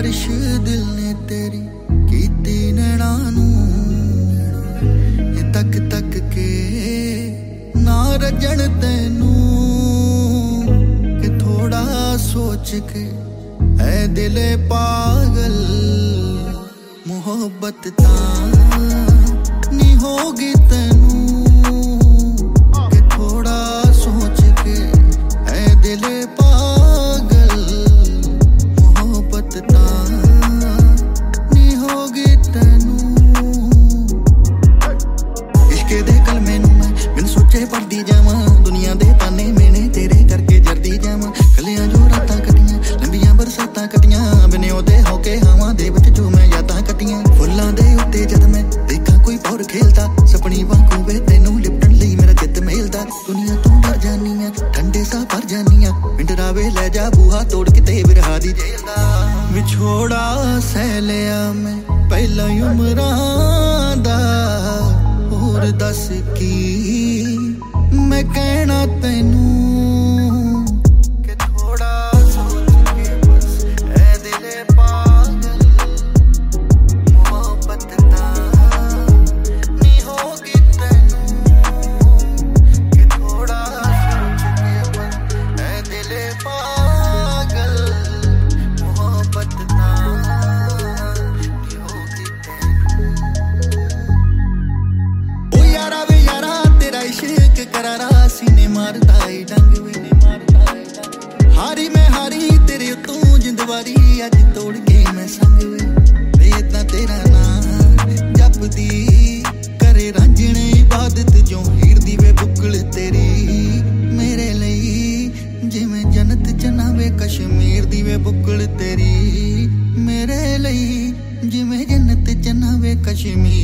बारिश दिल ने तेरी कीती नैना नू तक तक के ना रजन तैनू कि थोड़ा सोच के ऐ दिले पागल मोहब्बत तां नी होगी तैनू कि थोड़ा सोच के ऐ दिले पागल मोहब्बत तां नी होगी तैनू इश्क दे कलमे नू मैं बिन सोचे पढ़दी जावां दुनिया दे ताने मेने तेरे करके जरदी जावां कलियां जो रातां कटियां लंबियां बरसातां कटियां बिने ओदे होके हवां दे विच जो मैं यादां कटियां फुल्लां दे उत्ते जद मैं देखां कोई पौर खेलदा सपनी वांगू वे तैनू लिपटन लई मेरा चित मेलदा दुनिया तों डर जानी आ ठंडे सा भर जानी आ पिंडरा वे ले जा बूहा तोड़ के ते विरहा दी जेल दा विछोड़ा सह लिया मैं पहला ही उमरां दा होर दस की मैं कहना तैनू हारी मैं हारी तेरे तू जिंदवारी अज तोड़ के मैं संग वे इतना तेरा नाम जपदी करे रांझणे इबादत जो हीर दी वे बुकल तेरी मेरे लई जिवें जन्नत जनावे कश्मीर दी वे बुकल तेरी मेरे लई जिवें जन्नत जनावे कश्मीर